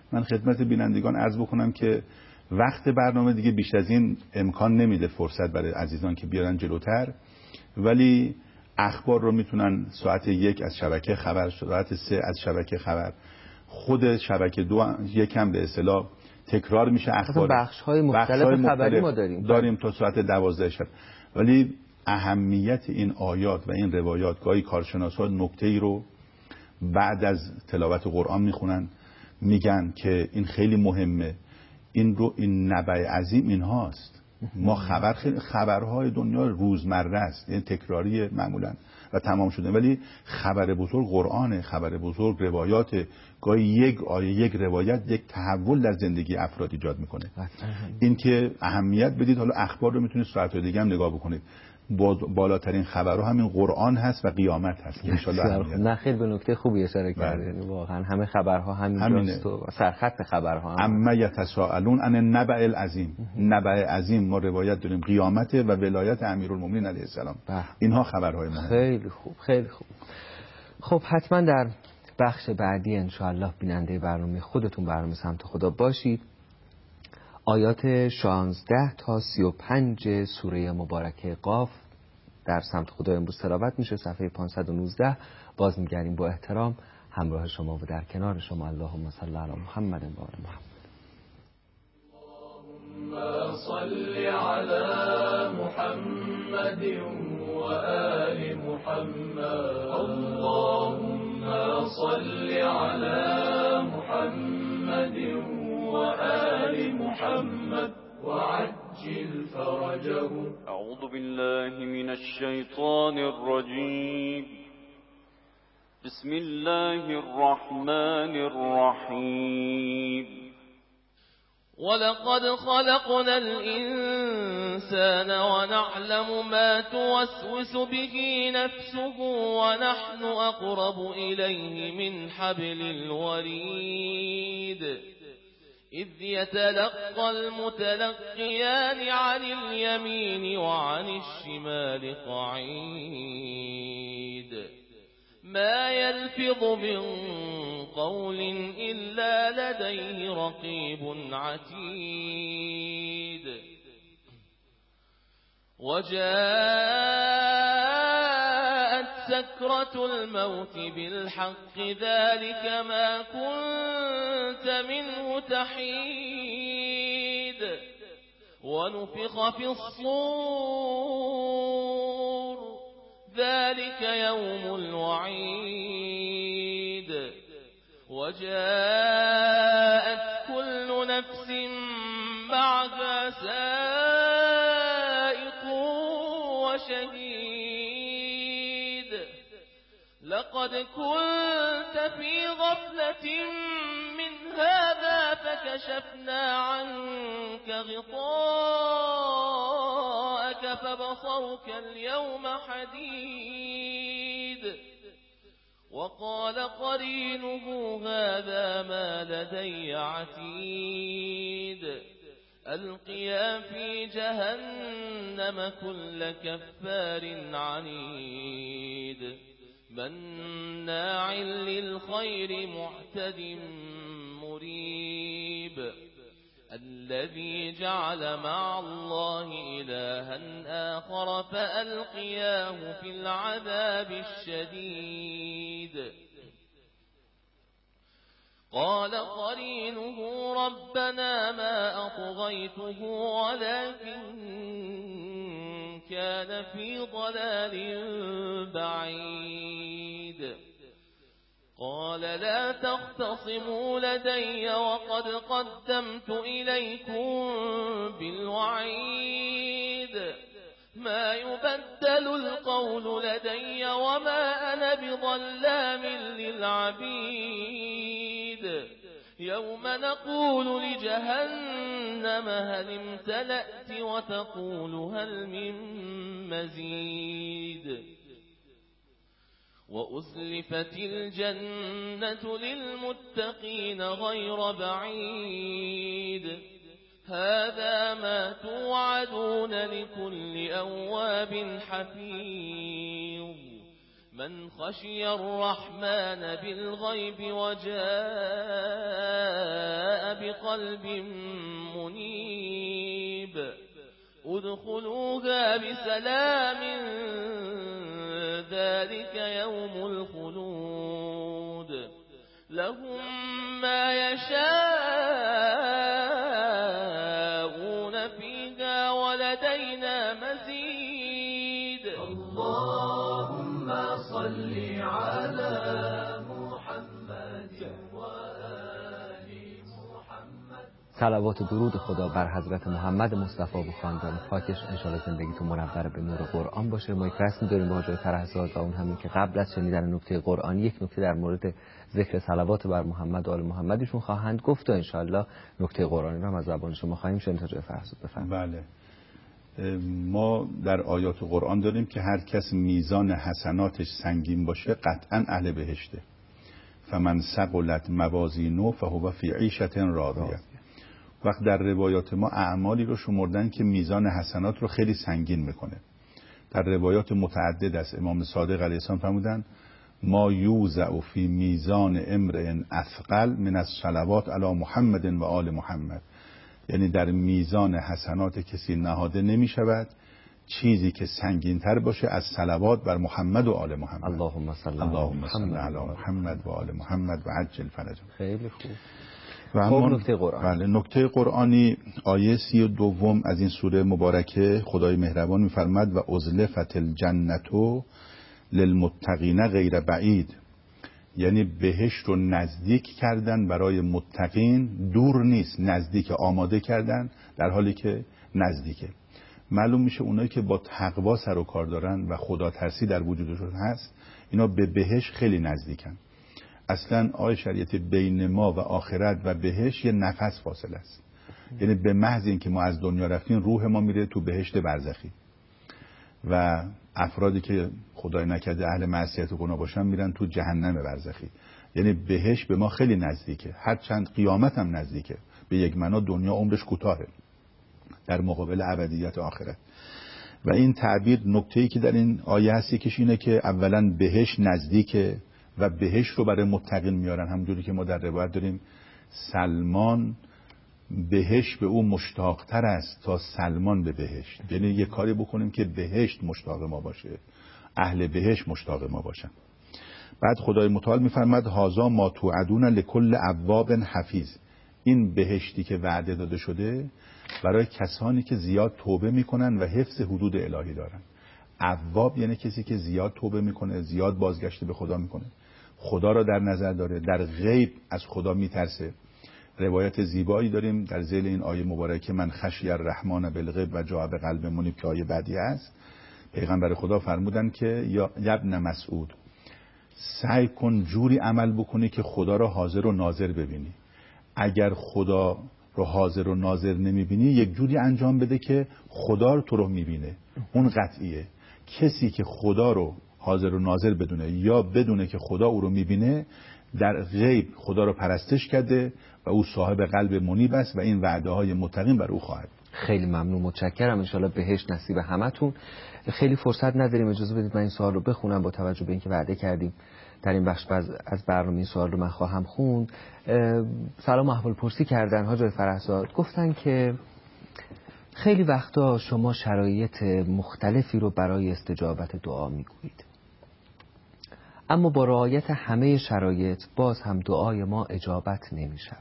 من خدمت بینندگان عرض بکنم که وقت برنامه دیگه بیش از این امکان نمیده فرصت برای عزیزان که بیارن جلوتر، ولی اخبار رو میتونن ساعت یک از شبکه خبر، ساعت سه از شبکه خبر، خود شبکه دو یکم به اصطلاح تکرار میشه اخبار، بخش های مختلف, مختلف خبری ما داریم داریم تا ساعت دوازده شب. ولی اهمیت این آیات و این روایات، گاهی کارشناسا نکته‌ای رو بعد از تلاوت قرآن میخونن، میگن که این خیلی مهمه، این رو این نبع عظیم این هاست. ما خبر خیلی خبرهای دنیا روزمره است، این تکراری معمولا و تمام شده، ولی خبر بزرگ قرآنه، خبر بزرگ روایات، گاهی یک آیه یک روایت یک تحول در زندگی افراد ایجاد میکنه. این که اهمیت بدید. حالا اخبار رو میتونید ساعت‌های دیگه هم نگاه بکنید، بالاترین خبرها همین قرآن هست و قیامت هست که ان شاءالله. نه خیلی به نکته خوبی اشاره کردید، واقعا همه خبرها همینجاست و سرخط خبرها هم اما یتساءلون عن النبأ العظیم. نبأ عظیم ما روایت داریم قیامت و ولایت امیرالمومنین علیه السلام، اینها خبرهای مهم. خیلی خوب خیلی خوب. خب حتما در بخش بعدی ان شاءالله بیننده برنامه خودتون برنامه سمت خدا باشید. آیات شانزده تا سی و پنج سوره مبارکه قاف در سمت خدا امروز تلاوت میشه، صفحه پانصد و نوزده. باز میگردیم با احترام همراه شما و در کنار شما. اللهم صل علی محمد و آل محمد. اللهم صل علی محمد و آل محمد. اللهم صل علی محمد وآل محمد وعجل فرجه. أعوذ بالله من الشيطان الرجيم. بسم الله الرحمن الرحيم. ولقد خلقنا الإنسان ونعلم ما توسوس به نفسه ونحن أقرب إليه من حبل الوريد. إذ يتلقى المتلقيان عن اليمين وعن الشمال قعيد. ما يلفظ من قول إلا لديه رقيب عتيد. وجاءت سكرة الموت بالحق ذلك ما كنت منه تحيد. ونفخ في الصور ذلك يوم الوعيد. وجاءت كل نفس معها سائق وشهيد. لقد كنت في غفلة من هذا فكشفنا عنك غطاءك فبصرك اليوم حديد. وقال قرينه هذا ما لدي عتيد. ألقيا في جهنم كل كفار عنيد. مناع للخير معتد مريب. الذي جعل مع الله إلها آخر فألقياه في العذاب الشديد. قال قرينه ربنا ما أطغيته ولكن كان في ضلال بعيد. قال لا تختصموا لدي وقد قدمت إليكم بالوعيد. ما يبدل القول لدي وما أنا بظلام للعبيد. يوم نقول لجهنم هل امتلأت وتقول هل من مزيد. وأزلفت الجنة للمتقين غير بعيد. هذا ما توعدون لكل أواب حفيظ. من خشي الرحمن بالغيب وجاء بقلب منيب ادخلوها بسلام ذلك يوم الخلود لهم ما يشاءون فيها ولدينا مزيد. اللهم صل على محمد وآل محمد. صلوات و درود خدا بر حضرت محمد مصطفی و خاندان پاکش، انشاءالله زندگیتون منور به نور قرآن باشه. ما یک رسمی داریم با حاجی فرهزاد و اون همین که قبل از شنیدن نکته قرآنی یک نکته در مورد ذکر صلوات بر محمد و آل محمدشون خواهند گفت و انشاءالله نکته قرآنی رو هم از زبان شما خواهیم شنید. حاجی فرهزاد بفرمایید. بله، ما در آیات قرآن داریم که هر کس میزان حسناتش سنگین باشه قطعا اهل بهشته. فمن ثقلت موازینه فهو فی عیشة راضیه. وقت در روایات ما اعمالی رو شمردن که میزان حسنات رو خیلی سنگین میکنه. در روایات متعدد از امام صادق علیه السلام فرمودن ما یوزع فی میزان امرئ اثقل من الصلوات علی محمد و آل محمد، یعنی در میزان حسنات کسی نهاده نمی شود چیزی که سنگین تر باشه از صلوات بر محمد و آل محمد. اللهم صل علی محمد و آل محمد و عجل فرجهم. خیلی خوب. و اما نکته قرآن. بله، نکته قرآنی آیه سی و دوم از این سوره مبارکه خدای مهربان می‌فرماد و ازلفت الجنة للمتقین غیر بعید، یعنی بهشت رو نزدیک کردن برای متقین، دور نیست، نزدیک، آماده کردن در حالی که نزدیکه. معلوم میشه اونایی که با تقوا سر و کار دارن و خدا ترسی در وجودشون هست اینا به بهشت خیلی نزدیکن. اصلا آیه شریعتی بین ما و آخرت و بهشت یه نفس فاصله است. یعنی به محض اینکه ما از دنیا رفتیم روح ما میره تو بهشت برزخی و افرادی که خدای نکرده اهل معصیت و گناه باشن میرن تو جهنم برزخی. یعنی بهشت به ما خیلی نزدیکه، هر چند قیامت هم نزدیکه. به یک معنا دنیا عمرش کوتاهه در مقابل ابدیت آخرت. و این تعبیر نکته‌ای که در این آیه هست یکیش اینه که اولا بهشت نزدیکه و بهشت رو برای متقین میارن. همونجوری که ما در روایت داریم سلمان بهشت به او مشتاقتر است تا سلمان به بهشت. یعنی یه کاری بکنیم که بهشت مشتاق ما باشه، اهل بهشت مشتاق ما باشن. بعد خدای متعال میفرماد هازا ما توعدون لکل اواب حفیظ، این بهشتی که وعده داده شده برای کسانی که زیاد توبه میکنن و حفظ حدود الهی دارن. اواب یعنی کسی که زیاد توبه میکنه، زیاد بازگشت به خدا میکنه، خدا را در نظر داره، در غیب از خدا میترسه. روایت زیبایی داریم در ذیل این آیه مبارکه من خشی الرحمن بالغیب و جاء بقلب منیب که آیه بعدی است. پیغمبر خدا فرمودن که یا ابن مسعود سعی کن جوری عمل بکنی که خدا را حاضر و ناظر ببینی. اگر خدا رو حاضر و ناظر نمیبینی یک جوری انجام بده که خدا رو تو رو میبینه. اون قطعیه. کسی که خدا رو حاضر و ناظر بدونه یا بدونه که خدا او رو میبینه در غیب خدا رو پرستش کرده و او صاحب قلب منیب است و این وعده های متقین بر او خواهد. خیلی ممنون، متشکرم. انشالله بهشت نصیب همتون. خیلی فرصت نداریم، اجازه بدید من این سوال رو بخونم با توجه به اینکه وعده کردیم در این بخش از برنامه این سوال رو من خواهم خوند. سلام احوال پرسی کردن حاجی فرهزاد، گفتن که خیلی وقتا شما شرایط مختلفی رو برای استجابت دعا میگویید، اما با رعایت همه شرایط باز هم دعای ما اجابت نمی شود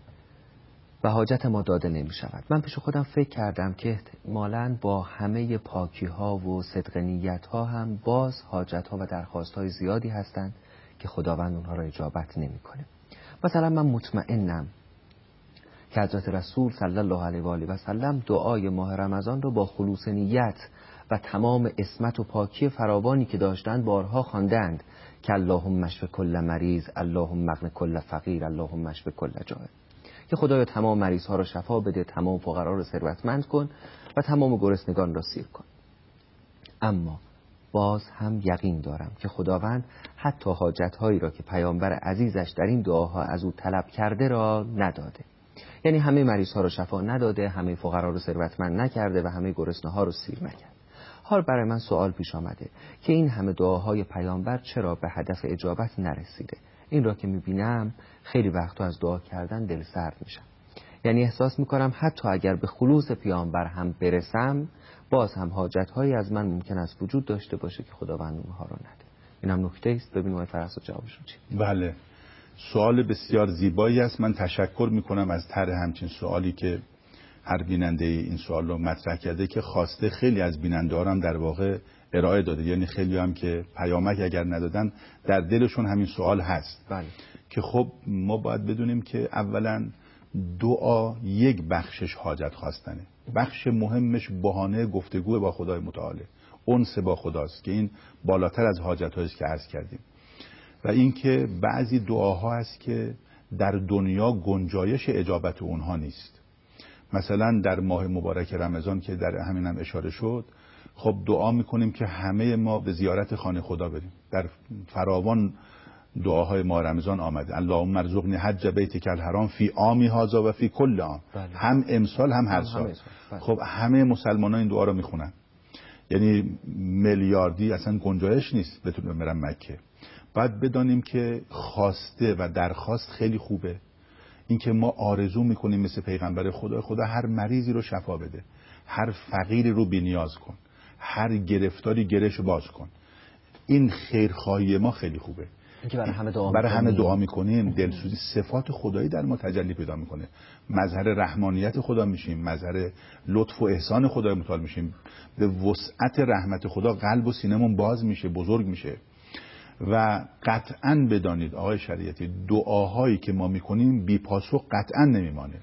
و حاجت ما داده نمی شود. من پیش خودم فکر کردم که احتمالاً با همه پاکی ها و صدق نیت ها هم باز حاجت ها و درخواست های زیادی هستند که خداوند اونها را اجابت نمی کنه. مثلا من مطمئنم که حضرت رسول صلی الله علیه و آله و سلم دعای ماه رمضان رو با خلوص نیت و تمام عصمت و پاکی فراوانی که داشتند بارها خواندند که اللهم اشف کل مریض، اللهم اغن کل فقیر، اللهم اشف کل جائع، که خدایا تمام مریض ها رو شفا بده، تمام فقرا رو ثروتمند کن و تمام گرسنگان را سیر کن. اما باز هم یقین دارم که خداوند حتی حاجت هایی را که پیامبر عزیزش در این دعاها از او طلب کرده را نداده. یعنی همه مریض ها رو شفا نداده، همه فقرا رو ثروتمند نکرده و همه گرسنه ها رو سیر نکرده. حال برای من سوال پیش آمده که این همه دعاهای پیامبر چرا به هدف اجابت نرسیده؟ این را که میبینم خیلی وقتا از دعا کردن دل سرد میشم. یعنی احساس میکنم حتی اگر به خلوص پیامبر هم برسم، باز هم حاجتهایی از من ممکن است وجود داشته باشه که خداوند اونها رو نده. اینم نکته است. ببینیم آقای فرهاد جوابشون چی. بله، سوال بسیار زیبایی است. من تشکر میکنم از طرح همچین سوالی که هر بیننده این سوال رو مطرح کرده که خواسته خیلی از بیننده ها هم در واقع ارائه داده. یعنی خیلی هم که پیامک اگر ندادن در دلشون همین سوال هست. بله. که خب ما باید بدونیم که اولا دعا یک بخشش حاجت خواستنه، بخش مهمش بهانه گفتگو با خدای متعاله، انس با خداست که این بالاتر از حاجت هاییست که عرض کردیم. و اینکه بعضی دعاها هست که در دنیا گنجایش اجابت اونها نیست. مثلا در ماه مبارک رمضان که در همین هم اشاره شد، خب دعا میکنیم که همه ما به زیارت خانه خدا بریم. در فراوان دعاهای ماه رمضان آمده اللهم ارزقنی حج بیتک الحرام فی عامی هذا و فی کل عام. بله. هم امسال هم هر هم سال. بله. خب همه مسلمانان این دعا رو میخونن. یعنی میلیاردی اصلا گنجایش نیست بتونیم برن مکه. باید بدانیم که خواسته و درخواست خیلی خوبه. اینکه ما آرزو میکنیم مثل پیغمبر خدا، خدا هر مریضی رو شفا بده، هر فقیری رو بی‌نیاز کن، هر گرفتاری گرهش باز کن. این خیرخواهی ما خیلی خوبه. اینکه برای همه دعا برای همه میکنیم. دعا میکنیم، دلسوزی، صفات خدایی در ما تجلی پیدا میکنه. مظهر رحمانیت خدا میشیم، مظهر لطف و احسان خدای متعال میشیم، به وسعت رحمت خدا قلب و سینمون باز میشه، بزرگ میشه. و قطعاً بدانید آقای شریعتی، دعاهایی که ما میکنیم بی پاسخ قطعاً نمیمانه.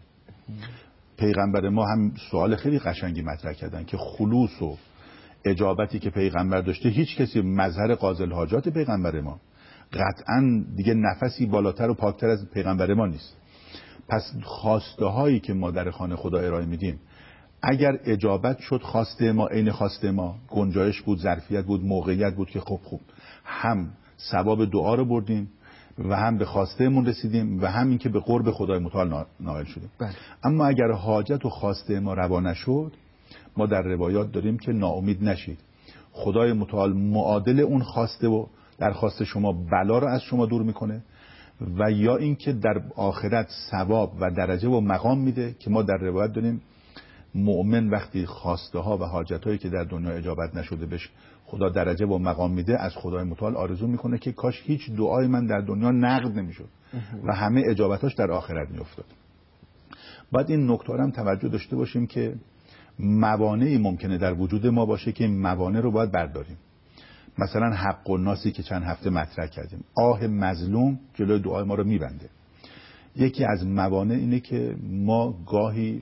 پیغمبر ما هم سوال خیلی قشنگی مطرح کردن که خلوص و اجابتی که پیغمبر داشته هیچ کسی مظهر قاضی الحاجات پیغمبر ما قطعاً دیگه نفسی بالاتر و پاکتر از پیغمبر ما نیست. پس خواسته هایی که ما در خانه خدا ارائه میدیم، اگر اجابت شد خواسته ما عین خواسته ما، گنجایش بود، ظرفیت بود، موقعیت بود که خوب خوب هم ثواب دعا رو بردیم و هم به خواستهمون رسیدیم و هم این که به قرب خدای متعال نائل شدیم. بله. اما اگر حاجت و خواسته ما روا نشد، ما در روایات داریم که ناامید نشید. خدای متعال معادل اون خواسته و درخواست شما بلا رو از شما دور میکنه و یا اینکه در آخرت ثواب و درجه و مقام میده که ما در روایت داریم مؤمن وقتی خواسته ها و حاجت هایی که در دنیا اجابت نشده بهش خدا درجه و مقام میده، از خدای متعال آرزو میکنه که کاش هیچ دعای من در دنیا نقد نمیشد و همه اجابتاش در آخرت میافتاد. باید این نکته هم توجه داشته باشیم که موانعی ممکنه در وجود ما باشه که این موانع رو باید برداریم. مثلا حق الناسی که چند هفته مطرح کردیم، آه مظلوم جلوی دعای ما رو میبنده. یکی از موانع اینه که ما گاهی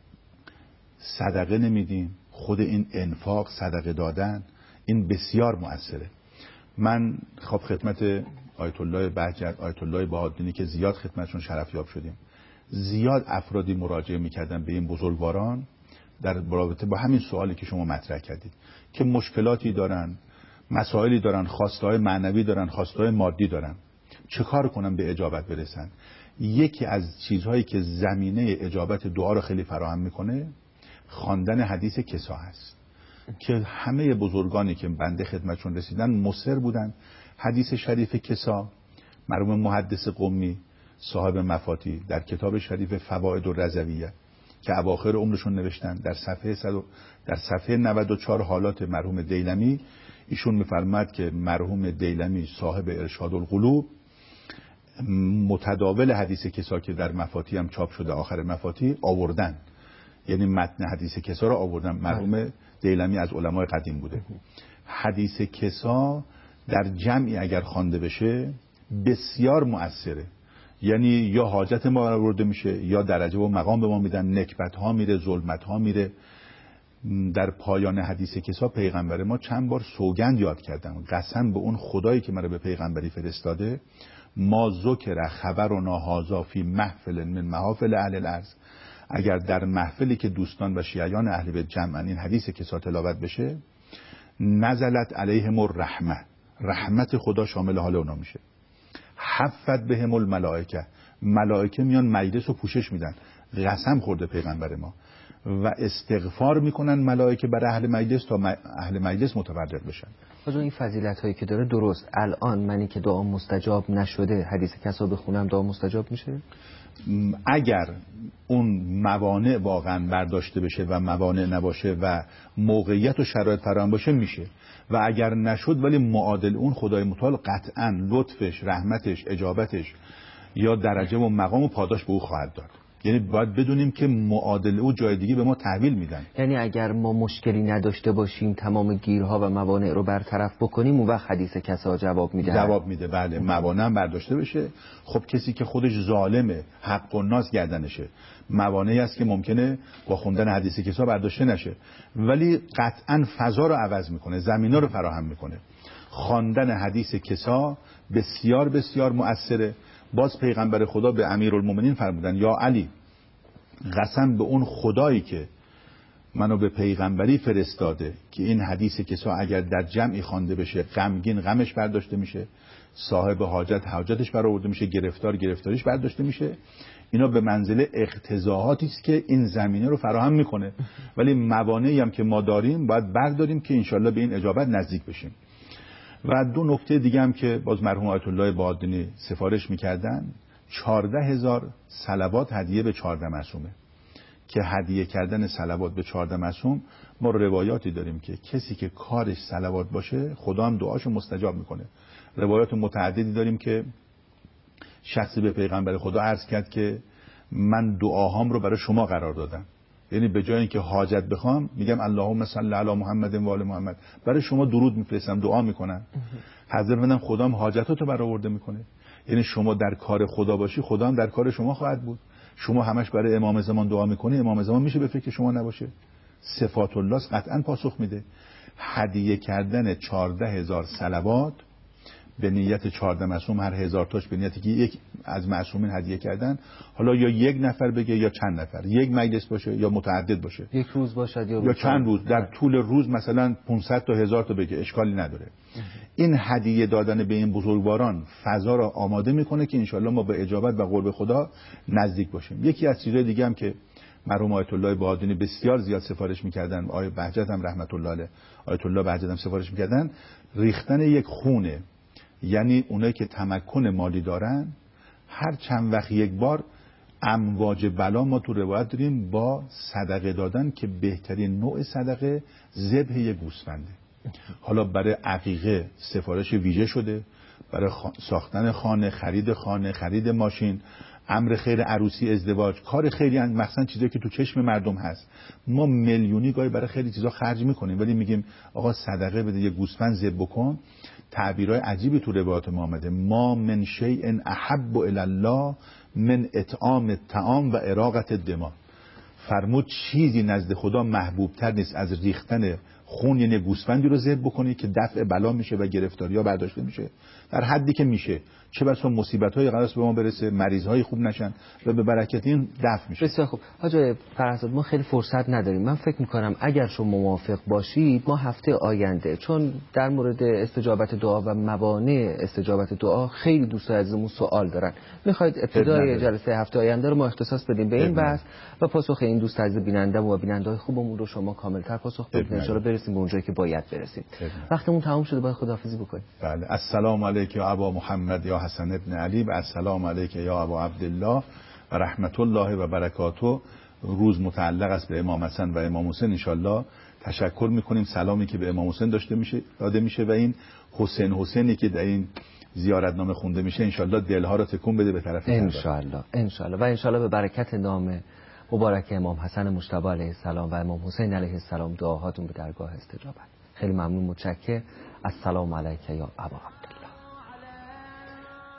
صدقه نمیدیم. خود این انفاق، صدقه دادن، این بسیار مؤثره. من خب خدمت آیت الله بهجت، آیت الله بهادینی که زیاد خدمتشون شرفیاب شدیم، زیاد افرادی مراجعه میکردن به این بزرگواران در رابطه با همین سوالی که شما مطرح کردید که مشکلاتی دارن، مسائلی دارن، خواستهای معنوی دارن، خواستهای مادی دارن، چه کار کنن به اجابت برسن. یکی از چیزهایی که زمینه اجابت دعا رو خیلی فراهم میکنه خواندن حدیث کسا هست که همه بزرگانی که بنده خدمتشون رسیدن مصر بودن. حدیث شریف کسا مرحوم محدث قمی صاحب مفاتی در کتاب شریف فوائد الرضویه که اواخر عمرشون نوشتن، در صفحه صد در صفحه نود و چهار حالات مرحوم دیلمی ایشون میفرماد که مرحوم دیلمی صاحب ارشاد القلوب متداول حدیث کسا که در مفاتی هم چاپ شده آخر مفاتی آوردن، یعنی متن حدیث کسا رو آوردن. مرحوم دیلمی از علمای قدیم بوده. حدیث کسا در جمعی اگر خوانده بشه بسیار مؤثره. یعنی یا حاجت ما آورده میشه یا درجه و مقام به ما میدن، نکبت ها میره، ظلمت ها میره. در پایان حدیث کسا پیغمبر ما چند بار سوگند یاد کردن، قسم به اون خدایی که مرا به پیغمبری فرستاده، ما ذکر خبرنا هذا فی محفل من محافل اهل الارض، اگر در محفلی که دوستان و شیعیان اهل بیت جمعن این حدیث کسا تلاوت بشه، نزلت علیهم الرحمه، رحمت خدا شامل حال اونا میشه. حفت بهم الملائکه، ملائکه میان مجلس رو پوشش میدن. قسم خورده پیغمبر ما و استغفار میکنن ملائکه برای اهل مجلس تا اهل مجلس متفرق بشن. حاجی این فضیلت هایی که داره درست، الان منی که دعا مستجاب نشده حدیث کسا بخونم دعا مستجاب میشه؟ اگر اون موانع واقعا برداشته بشه و موانع نباشه و موقعیت و شرایط فراهم باشه میشه، و اگر نشد ولی معادل اون خدای متعال قطعا لطفش، رحمتش، اجابتش یا درجه و مقام و پاداش به او خواهد داد. یعنی باید بدونیم که معادل او جای دیگه به ما تحویل میدن. یعنی اگر ما مشکلی نداشته باشیم تمام گیرها و موانع رو برطرف بکنیم اون وقت حدیث کسا جواب میده. جواب میده بله. موانع هم برداشته بشه. خب کسی که خودش ظالمه، حق و ناس گردنشه، موانعی است که ممکنه با خوندن حدیث کسا برداشته نشه، ولی قطعا فضا رو عوض میکنه، زمینه رو فراهم میکنه. خواندن حدیث کسا بسیار بسیار مؤثره. باز پیغمبر خدا به امیرالمومنین فرمودن یا علی، قسم به اون خدایی که منو به پیغمبری فرستاده که این حدیث کسا اگر در جمعی خوانده بشه غمگین غمش برداشته میشه، صاحب حاجت حاجتش برآورده میشه، گرفتار گرفتاریش برداشته میشه. اینا به منزله اقتضاحاتی است که این زمینه رو فراهم میکنه، ولی موانعی هم که ما داریم باید برداریم که انشالله به این اجابت نزدیک بشیم. و دو نکته دیگه هم که باز مرحوم آیت الله بهادینی سفارش میکردن، چهارده هزار صلوات هدیه به چهارده معصومه، که هدیه کردن صلوات به چهارده معصوم ما روایاتی داریم که کسی که کارش صلوات باشه خدا هم دعاشو مستجاب میکنه. روایات متعددی داریم که شخصی به پیغمبر خدا عرض کرد که من دعاهام رو برای شما قرار دادم، یعنی به جای اینکه حاجت بخوام میگم اللهم صل علی محمد و آل محمد، برای شما درود میفرستم، دعا میکنم. حضرت میگم خدام حاجتاتو برآورده میکنه. یعنی شما در کار خدا باشی خدا هم در کار شما خواهد بود. شما همش برای امام زمان دعا میکنی، امام زمان میشه به فکر شما نباشه؟ صفات الله قطعا پاسخ میده. هدیه کردن چهارده هزار صلوات به نیت چهارده معصوم، هر هزار تاش به نیتی که یک از معصومین هدیه کردن، حالا یا یک نفر بگه یا چند نفر، یک مجلس باشه یا متعدد باشه، یک روز باشه یا, یا چند روز، در طول روز مثلا پانصد تا هزار تا بگه، اشکالی نداره. این هدیه دادن به این بزرگواران فضا را آماده میکنه که انشالله ما به اجابت و قرب خدا نزدیک باشیم. یکی از چیزهای دیگه هم که مرحوم آیت الله بهادینی بسیار زیاد سفارش میکردن، آیه بهجت هم رحمت الله علیه، آیت الله بهجت هم سفارش میکردن، ریختن یک خونه. یعنی اونایی که تمکن مالی دارن هر چند وقت یک بار امواج بلا ما تو روایت داریم با صدقه دادن، که بهترین نوع صدقه ذبح یک گوسفنده. حالا برای عقیقه سفارش ویژه شده، برای ساختن خانه، خرید خانه، خرید ماشین، امر خیر عروسی، ازدواج، کار خیری، مثلا چیزایی که تو چشم مردم هست. ما میلیونی گاهی برای خیلی چیزا خرج میکنیم، ولی میگیم آقا صدقه بده، یه گوسفند ذبح بکن. تعبیرهای عجیبی تو روایات ما آمده، ما من شیء احب الی الله من اطعام الطعام و اراقه الدماء. فرمود چیزی نزد خدا محبوب تر نیست از ریختن خون، یعنی گوسفندی رو ذبح بکنی که دفع بلا میشه و گرفتاری‌ها برداشته میشه در حدی که میشه، چه بسا مصیبت‌های قرار به ما برسه، مریض‌های خوب نشن و به برکت این دفع میشه. بسیار خوب. حاج فرزاد ما خیلی فرصت نداریم. من فکر می‌کنم اگر شما موافق باشید ما هفته آینده، چون در مورد استجابت دعا و موانع استجابت دعا خیلی دوستان عزیزمون سوال دارن، می‌خواید ابتدای جلسه هفته آینده رو ما اختصاص بدیم به این بحث و پاسخ این دوست عزیز بیننده و بیننده‌های خوبمون رو شما کامل‌تر پاسخ بدید، ان شاءالله برسیم به اونجایی که باید برسیم. وقتمون تمام شده، باید خداحافظی بکنیم. بله. السلام علیک یا ابا محمد یا حسن ابن علی و السلام علیک یا ابا عبدالله و رحمت الله و برکاته. روز متعلق است به امام حسن و امام حسین. انشالله تشکر میکنیم سلامی که به امام حسین داشته میشه داده میشه و این حسین حسینی که در این زیارتنامه خونده میشه انشالله دلها رو تکون بده به طرف انشالله انشالله و انشالله به برکت نام مبارک امام حسن مجتبی علیه السلام و امام حسین علیه السلام دعاهاتون به درگاه استجابت. خیلی ممنون، متشکرم. السلام علیک یا ابا عبدالله.